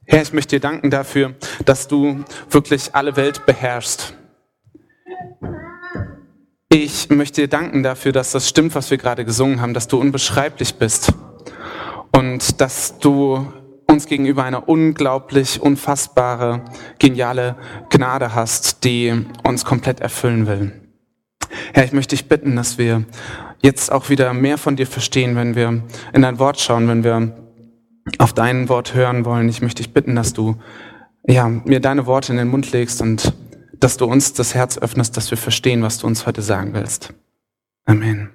Herr, ich möchte dir danken dafür, dass du wirklich alle Welt beherrschst. Ich möchte dir danken dafür, dass das stimmt, was wir gerade gesungen haben, dass du unbeschreiblich bist und dass du uns gegenüber eine unglaublich, unfassbare, geniale Gnade hast, die uns komplett erfüllen will. Herr, ich möchte dich bitten, dass wir jetzt auch wieder mehr von dir verstehen, wenn wir in dein Wort schauen, wenn wir auf dein Wort hören wollen. Ich möchte dich bitten, dass du mir deine Worte in den Mund legst und dass du uns das Herz öffnest, dass wir verstehen, was du uns heute sagen willst. Amen.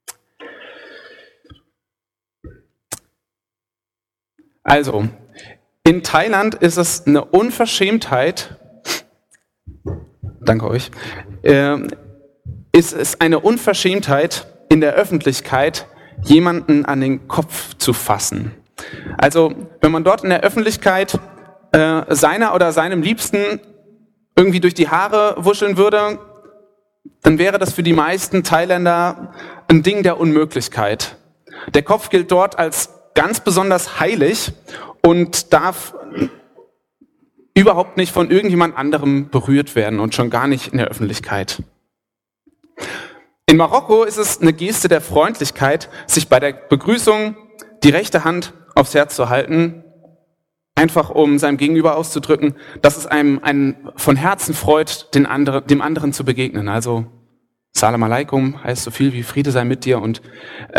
Also, in Thailand ist es eine Unverschämtheit, danke euch, ist es eine Unverschämtheit, in der Öffentlichkeit jemanden an den Kopf zu fassen. Also, wenn man dort in der Öffentlichkeit seiner oder seinem Liebsten irgendwie durch die Haare wuscheln würde, dann wäre das für die meisten Thailänder ein Ding der Unmöglichkeit. Der Kopf gilt dort als ganz besonders heilig und darf überhaupt nicht von irgendjemand anderem berührt werden und schon gar nicht in der Öffentlichkeit. In Marokko ist es eine Geste der Freundlichkeit, sich bei der Begrüßung die rechte Hand aufs Herz zu halten, einfach um seinem Gegenüber auszudrücken, dass es einem von Herzen freut, dem anderen zu begegnen. Also Salam Alaikum heißt so viel wie Friede sei mit dir und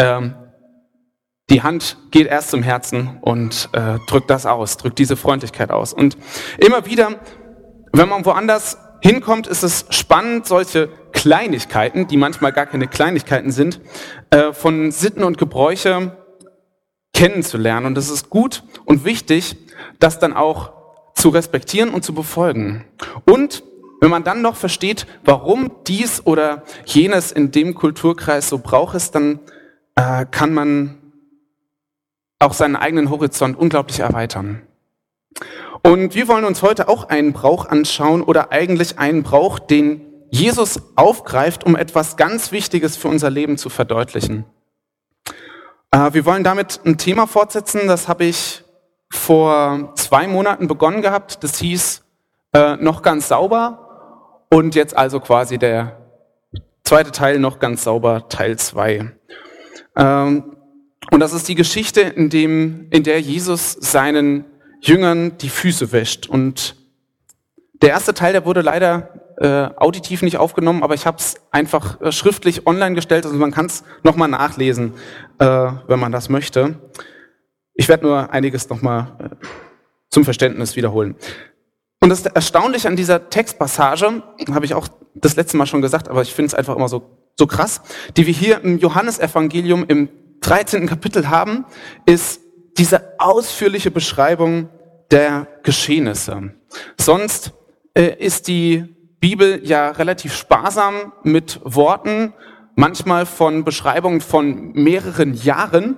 die Hand geht erst zum Herzen und drückt das aus, drückt diese Freundlichkeit aus. Und immer wieder, wenn man woanders hinkommt, ist es spannend, solche Kleinigkeiten, die manchmal gar keine Kleinigkeiten sind, von Sitten und Gebräuche kennenzulernen. Und es ist gut und wichtig, das dann auch zu respektieren und zu befolgen. Und wenn man dann noch versteht, warum dies oder jenes in dem Kulturkreis so braucht ist, dann kann man auch seinen eigenen Horizont unglaublich erweitern. Und wir wollen uns heute auch einen Brauch anschauen oder eigentlich einen Brauch, den Jesus aufgreift, um etwas ganz Wichtiges für unser Leben zu verdeutlichen. Wir wollen damit ein Thema fortsetzen, das habe ich vor 2 Monaten begonnen gehabt. Das hieß noch ganz sauber und jetzt also quasi der zweite Teil, noch ganz sauber, Teil 2. Und das ist die Geschichte, in der Jesus seinen Jüngern die Füße wäscht. Und der erste Teil, der wurde leider auditiv nicht aufgenommen, aber ich habe es einfach schriftlich online gestellt, also man kann es nochmal nachlesen, wenn man das möchte. Ich werde nur einiges nochmal zum Verständnis wiederholen. Und das Erstaunliche an dieser Textpassage, habe ich auch das letzte Mal schon gesagt, aber ich finde es einfach immer so krass, die wir hier im Johannesevangelium im 13. Kapitel haben, ist diese ausführliche Beschreibung der Geschehnisse. Sonst ist die Bibel ja relativ sparsam mit Worten, manchmal von Beschreibungen von mehreren Jahren.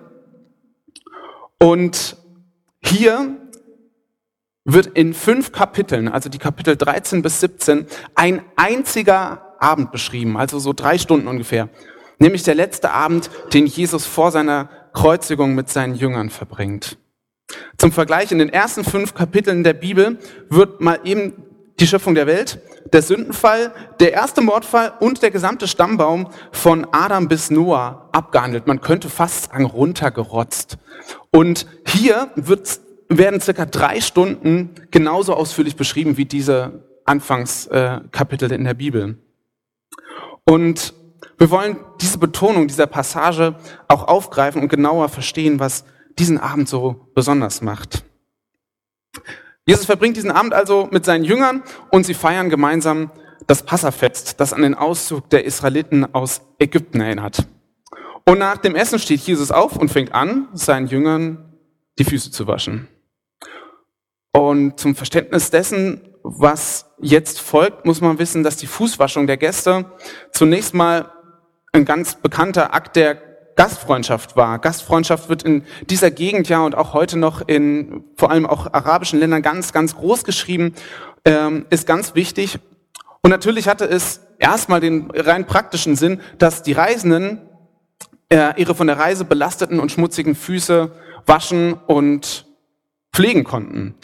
Und hier wird in 5 Kapiteln, also die Kapitel 13 bis 17, ein einziger Abend beschrieben, also so 3 Stunden ungefähr. Nämlich der letzte Abend, den Jesus vor seiner Kreuzigung mit seinen Jüngern verbringt. Zum Vergleich, in den ersten 5 Kapiteln der Bibel wird mal eben die Schöpfung der Welt, der Sündenfall, der erste Mordfall und der gesamte Stammbaum von Adam bis Noah abgehandelt. Man könnte fast sagen, runtergerotzt. Und hier werden circa 3 Stunden genauso ausführlich beschrieben wie diese Anfangskapitel in der Bibel. Und wir wollen diese Betonung dieser Passage auch aufgreifen und genauer verstehen, was diesen Abend so besonders macht. Jesus verbringt diesen Abend also mit seinen Jüngern und sie feiern gemeinsam das Passafest, das an den Auszug der Israeliten aus Ägypten erinnert. Und nach dem Essen steht Jesus auf und fängt an, seinen Jüngern die Füße zu waschen. Und zum Verständnis dessen, was jetzt folgt, muss man wissen, dass die Fußwaschung der Gäste zunächst mal ein ganz bekannter Akt der Gastfreundschaft war. Gastfreundschaft wird in dieser Gegend ja und auch heute noch in vor allem auch arabischen Ländern ganz, ganz groß geschrieben, ist ganz wichtig. Und natürlich hatte es erstmal den rein praktischen Sinn, dass die Reisenden ihre von der Reise belasteten und schmutzigen Füße waschen und pflegen konnten.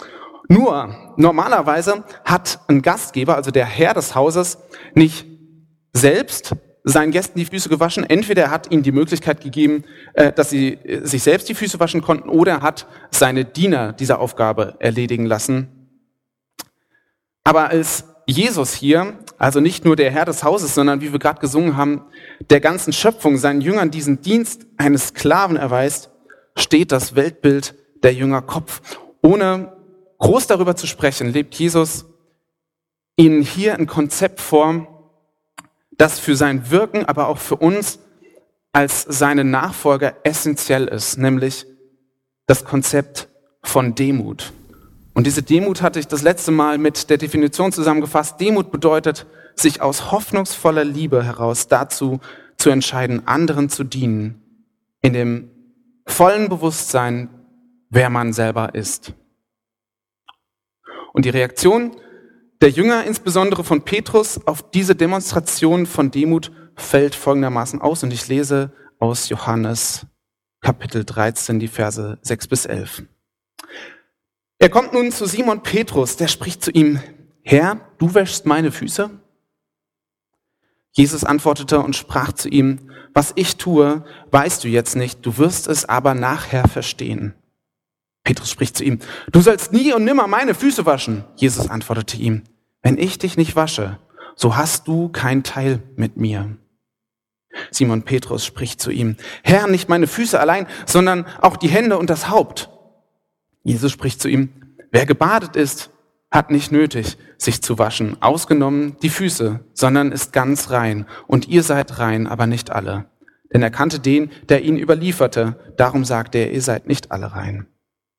Nur, normalerweise hat ein Gastgeber, also der Herr des Hauses, nicht selbst seinen Gästen die Füße gewaschen. Entweder er hat ihnen die Möglichkeit gegeben, dass sie sich selbst die Füße waschen konnten, oder er hat seine Diener diese Aufgabe erledigen lassen. Aber als Jesus hier, also nicht nur der Herr des Hauses, sondern wie wir gerade gesungen haben, der ganzen Schöpfung, seinen Jüngern diesen Dienst eines Sklaven erweist, steht das Weltbild der Jünger Kopf. Ohne groß darüber zu sprechen, lebt Jesus ihnen hier ein Konzept vor, das für sein Wirken, aber auch für uns als seine Nachfolger essentiell ist, nämlich das Konzept von Demut. Und diese Demut hatte ich das letzte Mal mit der Definition zusammengefasst. Demut bedeutet, sich aus hoffnungsvoller Liebe heraus dazu zu entscheiden, anderen zu dienen, in dem vollen Bewusstsein, wer man selber ist. Und die Reaktion der Jünger, insbesondere von Petrus, auf diese Demonstration von Demut fällt folgendermaßen aus. Und ich lese aus Johannes Kapitel 13, die Verse 6 bis 11. Er kommt nun zu Simon Petrus, der spricht zu ihm: Herr, du wäschst meine Füße? Jesus antwortete und sprach zu ihm: Was ich tue, weißt du jetzt nicht, du wirst es aber nachher verstehen. Petrus spricht zu ihm: Du sollst nie und nimmer meine Füße waschen. Jesus antwortete ihm: Wenn ich dich nicht wasche, so hast du kein Teil mit mir. Simon Petrus spricht zu ihm: Herr, nicht meine Füße allein, sondern auch die Hände und das Haupt. Jesus spricht zu ihm: Wer gebadet ist, hat nicht nötig, sich zu waschen, ausgenommen die Füße, sondern ist ganz rein. Und ihr seid rein, aber nicht alle. Denn er kannte den, der ihn überlieferte. Darum sagte er: Ihr seid nicht alle rein.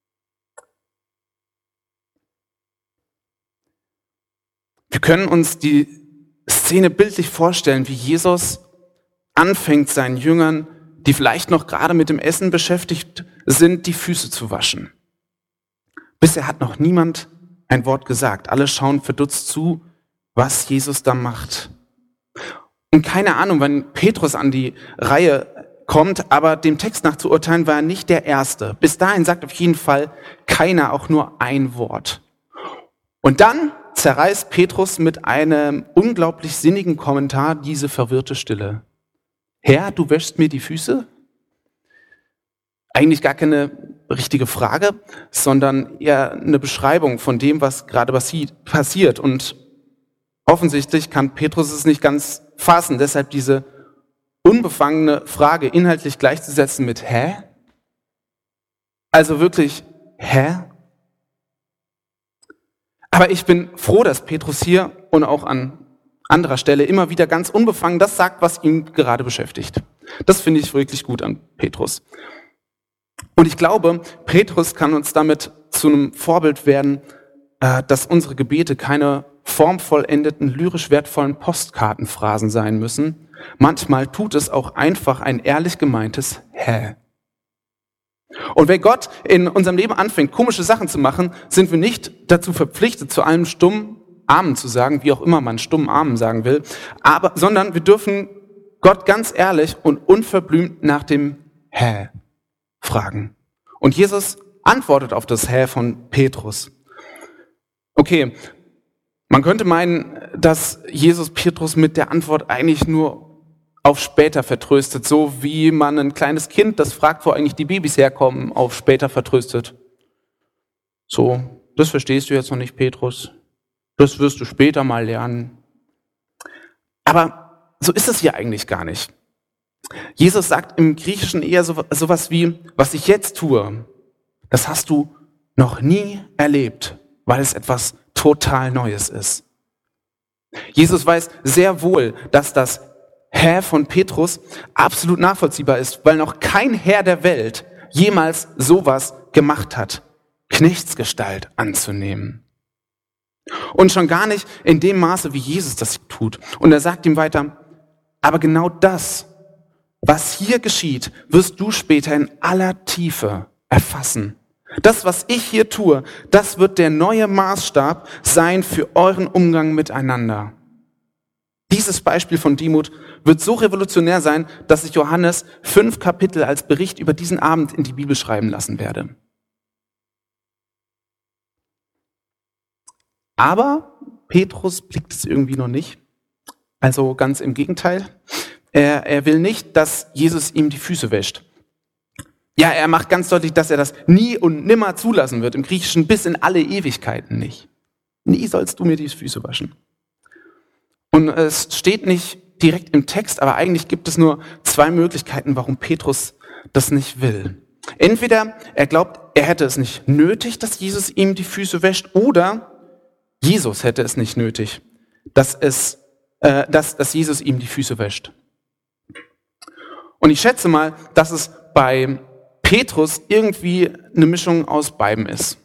Wir können uns die Szene bildlich vorstellen, wie Jesus anfängt, seinen Jüngern, die vielleicht noch gerade mit dem Essen beschäftigt sind, die Füße zu waschen. Bisher hat noch niemand ein Wort gesagt. Alle schauen verdutzt zu, was Jesus da macht. Und keine Ahnung, wann Petrus an die Reihe kommt, aber dem Text nach zu urteilen, war er nicht der Erste. Bis dahin sagt auf jeden Fall keiner auch nur ein Wort. Und dann zerreißt Petrus mit einem unglaublich sinnigen Kommentar diese verwirrte Stille. Herr, du wäschst mir die Füße? Eigentlich gar keine richtige Frage, sondern eher eine Beschreibung von dem, was gerade passiert. Und offensichtlich kann Petrus es nicht ganz fassen, deshalb diese unbefangene Frage inhaltlich gleichzusetzen mit Hä? Also wirklich, hä? Aber ich bin froh, dass Petrus hier und auch an anderer Stelle immer wieder ganz unbefangen das sagt, was ihn gerade beschäftigt. Das finde ich wirklich gut an Petrus. Und ich glaube, Petrus kann uns damit zu einem Vorbild werden, dass unsere Gebete keine formvollendeten, lyrisch wertvollen Postkartenphrasen sein müssen. Manchmal tut es auch einfach ein ehrlich gemeintes Hä. Und wenn Gott in unserem Leben anfängt, komische Sachen zu machen, sind wir nicht dazu verpflichtet, zu allem stumm Amen zu sagen, wie auch immer man stumm Amen sagen will, sondern wir dürfen Gott ganz ehrlich und unverblümt nach dem Hä fragen. Und Jesus antwortet auf das Hä von Petrus. Okay, man könnte meinen, dass Jesus Petrus mit der Antwort eigentlich nur auf später vertröstet, so wie man ein kleines Kind, das fragt, wo eigentlich die Babys herkommen, auf später vertröstet. So, das verstehst du jetzt noch nicht, Petrus. Das wirst du später mal lernen. Aber so ist es hier eigentlich gar nicht. Jesus sagt im Griechischen eher sowas wie, was ich jetzt tue, das hast du noch nie erlebt, weil es etwas total Neues ist. Jesus weiß sehr wohl, dass das Hä von Petrus absolut nachvollziehbar ist, weil noch kein Herr der Welt jemals sowas gemacht hat, Knechtsgestalt anzunehmen. Und schon gar nicht in dem Maße, wie Jesus das tut. Und er sagt ihm weiter, aber genau das, was hier geschieht, wirst du später in aller Tiefe erfassen. Das, was ich hier tue, das wird der neue Maßstab sein für euren Umgang miteinander. Dieses Beispiel von Demut wird so revolutionär sein, dass ich Johannes 5 Kapitel als Bericht über diesen Abend in die Bibel schreiben lassen werde. Aber Petrus blickt es irgendwie noch nicht. Also ganz im Gegenteil. Er will nicht, dass Jesus ihm die Füße wäscht. Ja, er macht ganz deutlich, dass er das nie und nimmer zulassen wird. Im Griechischen bis in alle Ewigkeiten nicht. Nie sollst du mir die Füße waschen. Und es steht nicht direkt im Text, aber eigentlich gibt es nur zwei Möglichkeiten, warum Petrus das nicht will. Entweder er glaubt, er hätte es nicht nötig, dass Jesus ihm die Füße wäscht, oder Jesus hätte es nicht nötig, dass Jesus ihm die Füße wäscht. Und ich schätze mal, dass es bei Petrus irgendwie eine Mischung aus beidem ist.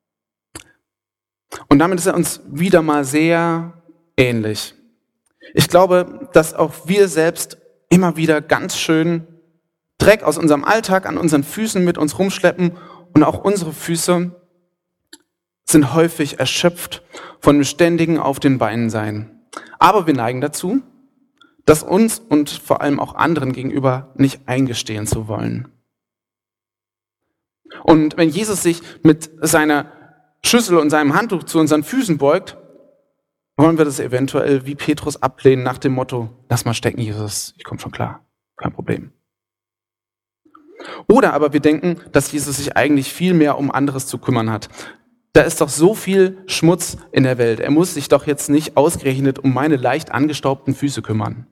Und damit ist er uns wieder mal sehr ähnlich. Ich glaube, dass auch wir selbst immer wieder ganz schön Dreck aus unserem Alltag an unseren Füßen mit uns rumschleppen und auch unsere Füße sind häufig erschöpft von dem ständigen Auf den Beinen sein. Aber wir neigen dazu, das uns und vor allem auch anderen gegenüber nicht eingestehen zu wollen. Und wenn Jesus sich mit seiner Schüssel und seinem Handtuch zu unseren Füßen beugt, wollen wir das eventuell wie Petrus ablehnen nach dem Motto, lass mal stecken, Jesus, ich komme schon klar, kein Problem. Oder aber wir denken, dass Jesus sich eigentlich viel mehr um anderes zu kümmern hat. Da ist doch so viel Schmutz in der Welt. Er muss sich doch jetzt nicht ausgerechnet um meine leicht angestaubten Füße kümmern.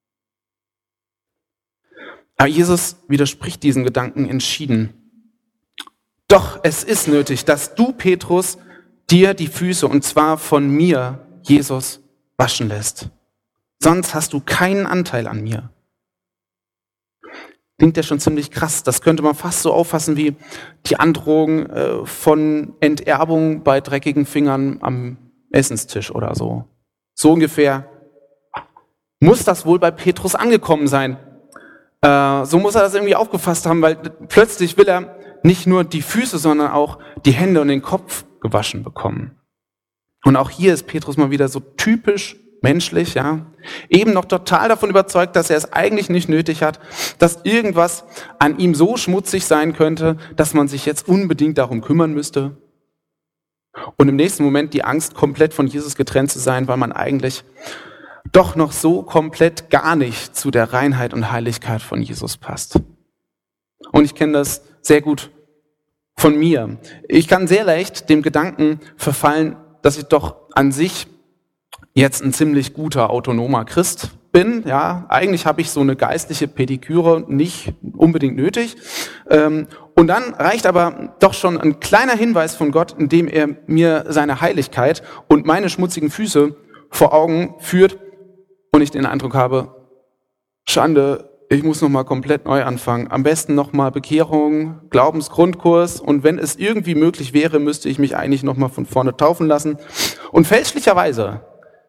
Aber Jesus widerspricht diesen Gedanken entschieden. Doch es ist nötig, dass du, Petrus, dir die Füße, und zwar von mir, Jesus, waschen lässt. Sonst hast du keinen Anteil an mir. Klingt ja schon ziemlich krass. Das könnte man fast so auffassen wie die Androhung von Enterbung bei dreckigen Fingern am Essenstisch oder so. So ungefähr muss das wohl bei Petrus angekommen sein. So muss er das irgendwie aufgefasst haben, weil plötzlich will er nicht nur die Füße, sondern auch die Hände und den Kopf gewaschen bekommen. Und auch hier ist Petrus mal wieder so typisch menschlich, ja. Eben noch total davon überzeugt, dass er es eigentlich nicht nötig hat, dass irgendwas an ihm so schmutzig sein könnte, dass man sich jetzt unbedingt darum kümmern müsste. Und im nächsten Moment die Angst, komplett von Jesus getrennt zu sein, weil man eigentlich doch noch so komplett gar nicht zu der Reinheit und Heiligkeit von Jesus passt. Und ich kenne das sehr gut von mir. Ich kann sehr leicht dem Gedanken verfallen, dass ich doch an sich jetzt ein ziemlich guter, autonomer Christ bin. Ja, eigentlich habe ich so eine geistliche Pediküre nicht unbedingt nötig. Und dann reicht aber doch schon ein kleiner Hinweis von Gott, indem er mir seine Heiligkeit und meine schmutzigen Füße vor Augen führt und ich den Eindruck habe, Schande, ich muss nochmal komplett neu anfangen. Am besten nochmal Bekehrung, Glaubensgrundkurs, und wenn es irgendwie möglich wäre, müsste ich mich eigentlich nochmal von vorne taufen lassen. Und fälschlicherweise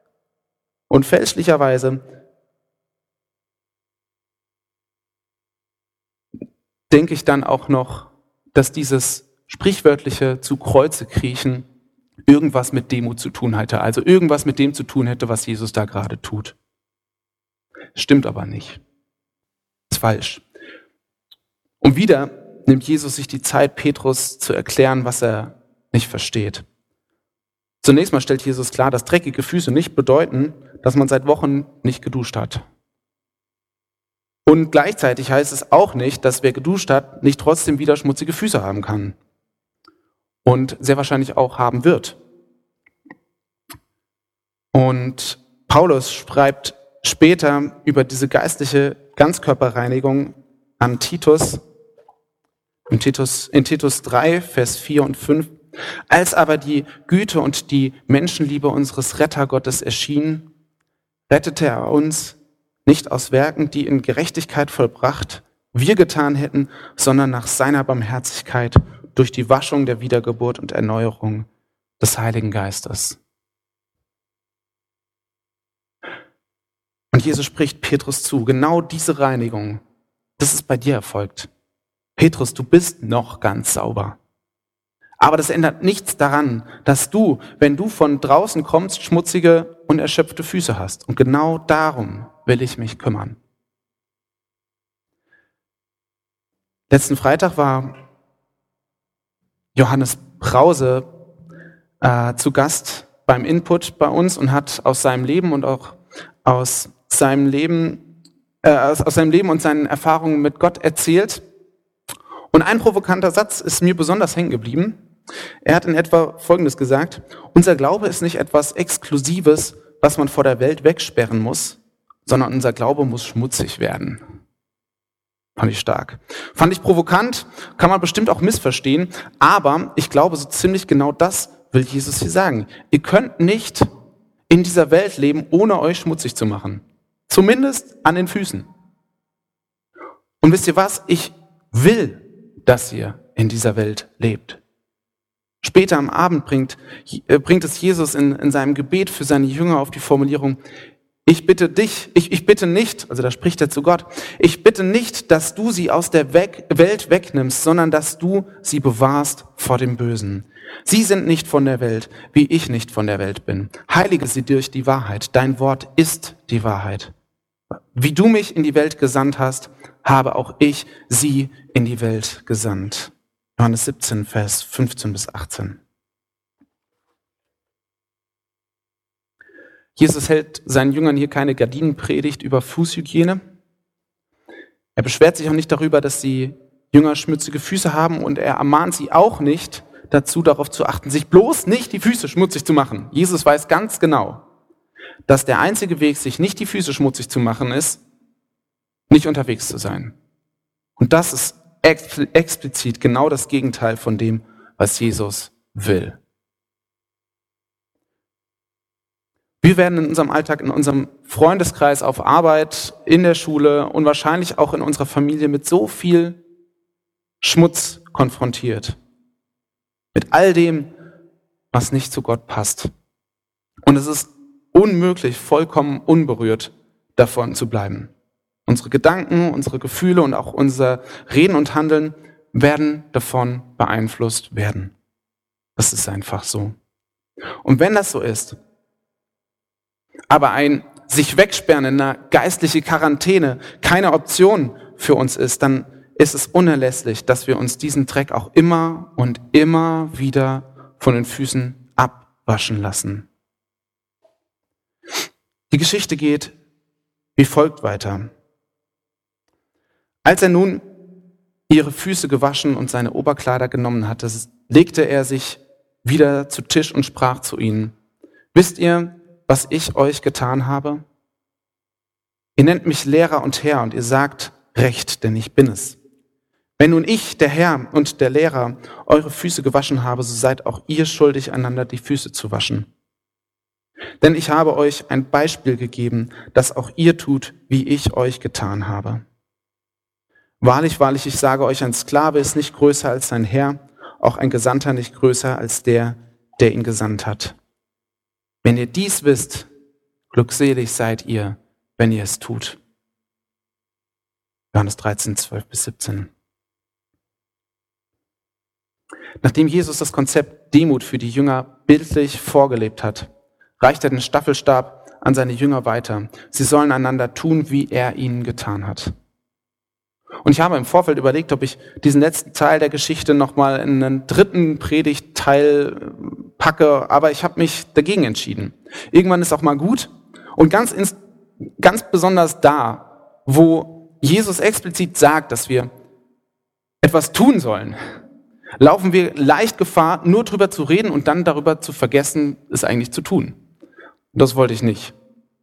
denke ich dann auch noch, dass dieses sprichwörtliche zu Kreuze kriechen irgendwas mit Demut zu tun hätte. Also irgendwas mit dem zu tun hätte, was Jesus da gerade tut. Stimmt aber nicht. Ist falsch. Und wieder nimmt Jesus sich die Zeit, Petrus zu erklären, was er nicht versteht. Zunächst mal stellt Jesus klar, dass dreckige Füße nicht bedeuten, dass man seit Wochen nicht geduscht hat. Und gleichzeitig heißt es auch nicht, dass wer geduscht hat, nicht trotzdem wieder schmutzige Füße haben kann. Und sehr wahrscheinlich auch haben wird. Und Paulus schreibt später über diese geistliche Ganzkörperreinigung an Titus, in Titus 3, Vers 4 und 5. Als aber die Güte und die Menschenliebe unseres Rettergottes erschien, rettete er uns nicht aus Werken, die in Gerechtigkeit vollbracht wir getan hätten, sondern nach seiner Barmherzigkeit durch die Waschung der Wiedergeburt und Erneuerung des Heiligen Geistes. Und Jesus spricht Petrus zu, genau diese Reinigung, das ist bei dir erfolgt. Petrus, du bist noch ganz sauber. Aber das ändert nichts daran, dass du, wenn du von draußen kommst, schmutzige und erschöpfte Füße hast. Und genau darum will ich mich kümmern. Letzten Freitag war Johannes Brause zu Gast beim Input bei uns und hat aus seinem Leben und auch aus seinem Leben und seinen Erfahrungen mit Gott erzählt. Und ein provokanter Satz ist mir besonders hängen geblieben. Er hat in etwa Folgendes gesagt: Unser Glaube ist nicht etwas Exklusives, was man vor der Welt wegsperren muss, sondern unser Glaube muss schmutzig werden. Fand ich stark. Fand ich provokant, kann man bestimmt auch missverstehen, aber ich glaube, so ziemlich genau das will Jesus hier sagen. Ihr könnt nicht in dieser Welt leben, ohne euch schmutzig zu machen. Zumindest an den Füßen. Und wisst ihr was? Ich will, dass ihr in dieser Welt lebt. Später am Abend bringt es Jesus in seinem Gebet für seine Jünger auf die Formulierung: Ich bitte dich, ich bitte nicht, also da spricht er zu Gott, ich bitte nicht, dass du sie aus der Welt wegnimmst, sondern dass du sie bewahrst vor dem Bösen. Sie sind nicht von der Welt, wie ich nicht von der Welt bin. Heilige sie durch die Wahrheit. Dein Wort ist die Wahrheit. Wie du mich in die Welt gesandt hast, habe auch ich sie in die Welt gesandt. Johannes 17, Vers 15 bis 18. Jesus hält seinen Jüngern hier keine Gardinenpredigt über Fußhygiene. Er beschwert sich auch nicht darüber, dass die Jünger schmutzige Füße haben, und er ermahnt sie auch nicht dazu, darauf zu achten, sich bloß nicht die Füße schmutzig zu machen. Jesus weiß ganz genau, dass der einzige Weg, sich nicht die Füße schmutzig zu machen, ist, nicht unterwegs zu sein. Und das ist explizit genau das Gegenteil von dem, was Jesus will. Wir werden in unserem Alltag, in unserem Freundeskreis, auf Arbeit, in der Schule und wahrscheinlich auch in unserer Familie mit so viel Schmutz konfrontiert. Mit all dem, was nicht zu Gott passt. Und es ist unmöglich, vollkommen unberührt davon zu bleiben. Unsere Gedanken, unsere Gefühle und auch unser Reden und Handeln werden davon beeinflusst werden. Das ist einfach so. Und wenn das so ist, aber ein sich wegsperren in einer geistlichen Quarantäne keine Option für uns ist, dann ist es unerlässlich, dass wir uns diesen Dreck auch immer und immer wieder von den Füßen abwaschen lassen. Die Geschichte geht wie folgt weiter. Als er nun ihre Füße gewaschen und seine Oberkleider genommen hatte, legte er sich wieder zu Tisch und sprach zu ihnen: Wisst ihr, was ich euch getan habe? Ihr nennt mich Lehrer und Herr, und ihr sagt recht, denn ich bin es. Wenn nun ich, der Herr und der Lehrer, eure Füße gewaschen habe, so seid auch ihr schuldig, einander die Füße zu waschen. Denn ich habe euch ein Beispiel gegeben, dass auch ihr tut, wie ich euch getan habe. Wahrlich, wahrlich, ich sage euch, ein Sklave ist nicht größer als sein Herr, auch ein Gesandter nicht größer als der ihn gesandt hat. Wenn ihr dies wisst, glückselig seid ihr, wenn ihr es tut. Johannes 13, 12 bis 17. Nachdem Jesus das Konzept Demut für die Jünger bildlich vorgelebt hat, reicht er den Staffelstab an seine Jünger weiter. Sie sollen einander tun, wie er ihnen getan hat. Und ich habe im Vorfeld überlegt, ob ich diesen letzten Teil der Geschichte nochmal in einen dritten Predigtteil packe, aber ich habe mich dagegen entschieden. Irgendwann ist auch mal gut, und ganz besonders da, wo Jesus explizit sagt, dass wir etwas tun sollen, laufen wir leicht Gefahr, nur drüber zu reden und dann darüber zu vergessen, es eigentlich zu tun. Und das wollte ich nicht.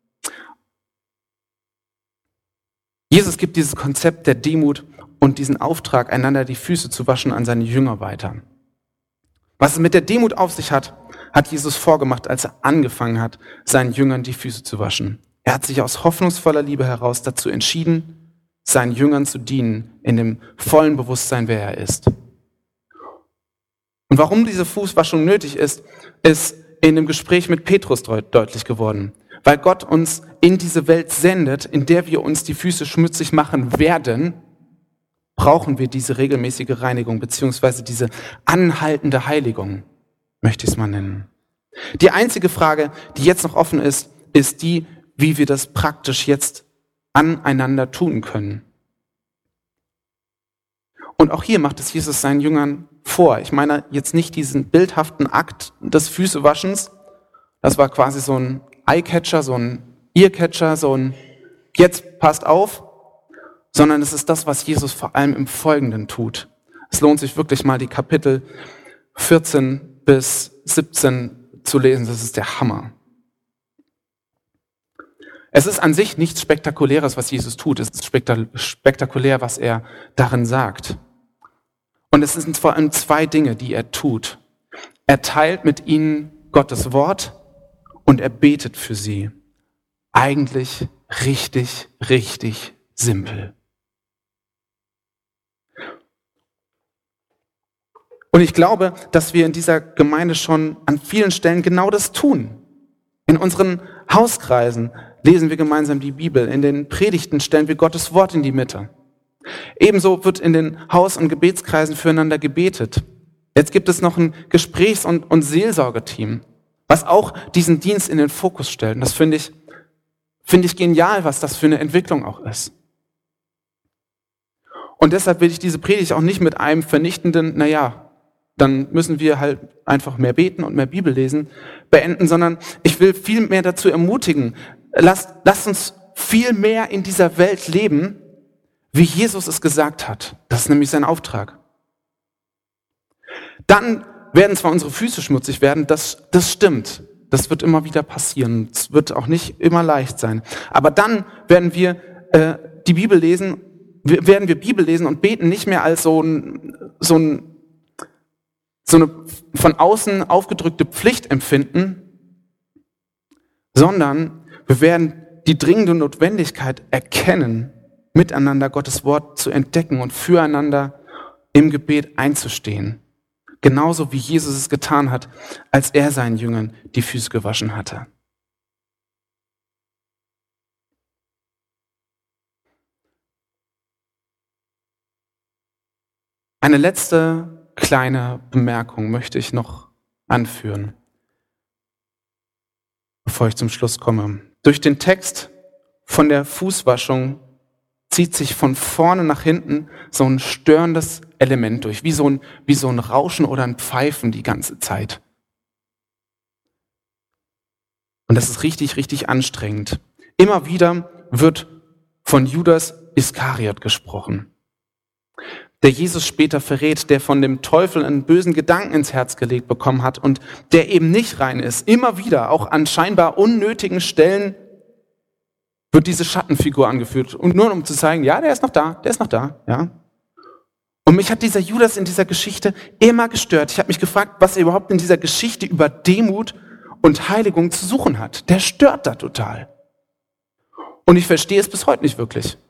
Jesus gibt dieses Konzept der Demut und diesen Auftrag, einander die Füße zu waschen, an seine Jünger weiter. Was es mit der Demut auf sich hat, hat Jesus vorgemacht, als er angefangen hat, seinen Jüngern die Füße zu waschen. Er hat sich aus hoffnungsvoller Liebe heraus dazu entschieden, seinen Jüngern zu dienen, in dem vollen Bewusstsein, wer er ist. Und warum diese Fußwaschung nötig ist in dem Gespräch mit Petrus deutlich geworden. Weil Gott uns in diese Welt sendet, in der wir uns die Füße schmutzig machen werden, brauchen wir diese regelmäßige Reinigung beziehungsweise diese anhaltende Heiligung, möchte ich es mal nennen. Die einzige Frage, die jetzt noch offen ist, ist die, wie wir das praktisch jetzt aneinander tun können. Und auch hier macht es Jesus seinen Jüngern vor. Ich meine jetzt nicht diesen bildhaften Akt des Füßewaschens, Das war quasi so ein Eye-Catcher, so ein Ear-Catcher, so ein jetzt passt auf, sondern es ist das, was Jesus vor allem im Folgenden tut. Es lohnt sich wirklich mal, die Kapitel 14 bis 17 zu lesen. Das ist der Hammer. Es ist an sich nichts Spektakuläres, was Jesus tut. Es ist spektakulär, was er darin sagt. Und es sind vor allem zwei Dinge, die er tut. Er teilt mit ihnen Gottes Wort und er betet für sie. Eigentlich richtig, richtig simpel. Und ich glaube, dass wir in dieser Gemeinde schon an vielen Stellen genau das tun. In unseren Hauskreisen lesen wir gemeinsam die Bibel. In den Predigten stellen wir Gottes Wort in die Mitte. Ebenso wird in den Haus- und Gebetskreisen füreinander gebetet. Jetzt gibt es noch ein Gesprächs- und Seelsorgeteam, was auch diesen Dienst in den Fokus stellt. Und das finde ich genial, was das für eine Entwicklung auch ist. Und deshalb will ich diese Predigt auch nicht mit einem vernichtenden, dann müssen wir halt einfach mehr beten und mehr Bibel lesen, beenden, sondern ich will viel mehr dazu ermutigen, lasst uns viel mehr in dieser Welt leben, wie Jesus es gesagt hat. Das ist nämlich sein Auftrag. Dann werden zwar unsere Füße schmutzig werden, das stimmt. Das wird immer wieder passieren. Es wird auch nicht immer leicht sein. Aber dann werden wir Bibel lesen und beten nicht mehr als so eine von außen aufgedrückte Pflicht empfinden, sondern wir werden die dringende Notwendigkeit erkennen, miteinander Gottes Wort zu entdecken und füreinander im Gebet einzustehen. Genauso wie Jesus es getan hat, als er seinen Jüngern die Füße gewaschen hatte. Eine letzte kleine Bemerkung möchte ich noch anführen, bevor ich zum Schluss komme. Durch den Text von der Fußwaschung zieht sich von vorne nach hinten so ein störendes Element durch, wie so ein Rauschen oder ein Pfeifen die ganze Zeit. Und das ist richtig, richtig anstrengend. Immer wieder wird von Judas Iskariot gesprochen, der Jesus später verrät, der von dem Teufel einen bösen Gedanken ins Herz gelegt bekommen hat und der eben nicht rein ist. Immer wieder, auch an scheinbar unnötigen Stellen, wird diese Schattenfigur angeführt. Und nur um zu zeigen, ja, der ist noch da, ja. Und mich hat dieser Judas in dieser Geschichte immer gestört. Ich habe mich gefragt, was er überhaupt in dieser Geschichte über Demut und Heiligung zu suchen hat. Der stört da total. Und ich verstehe es bis heute nicht wirklich.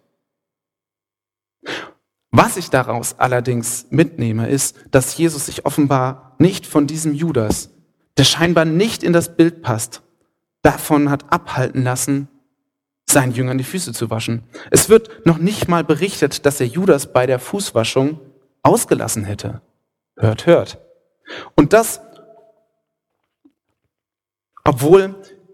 Was ich daraus allerdings mitnehme, ist, dass Jesus sich offenbar nicht von diesem Judas, der scheinbar nicht in das Bild passt, davon hat abhalten lassen, seinen Jüngern die Füße zu waschen. Es wird noch nicht mal berichtet, dass er Judas bei der Fußwaschung ausgelassen hätte. Hört. Und das, obwohl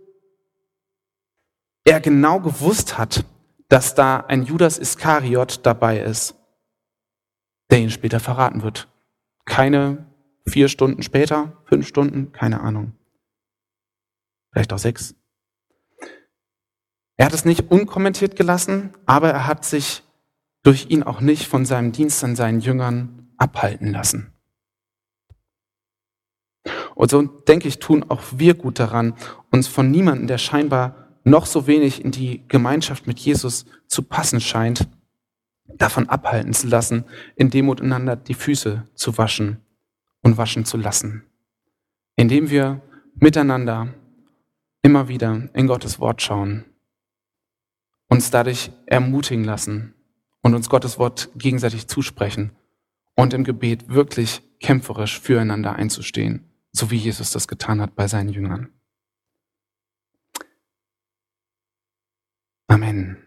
er genau gewusst hat, dass da ein Judas Iskariot dabei ist, der ihn später verraten wird. Keine 4 Stunden später, 5 Stunden, keine Ahnung. Vielleicht auch 6. Er hat es nicht unkommentiert gelassen, aber er hat sich durch ihn auch nicht von seinem Dienst an seinen Jüngern abhalten lassen. Und so denke ich, tun auch wir gut daran, uns von niemandem, der scheinbar noch so wenig in die Gemeinschaft mit Jesus zu passen scheint, davon abhalten zu lassen, in Demut einander die Füße zu waschen und waschen zu lassen. Indem wir miteinander immer wieder in Gottes Wort schauen, uns dadurch ermutigen lassen und uns Gottes Wort gegenseitig zusprechen und im Gebet wirklich kämpferisch füreinander einzustehen, so wie Jesus das getan hat bei seinen Jüngern. Amen.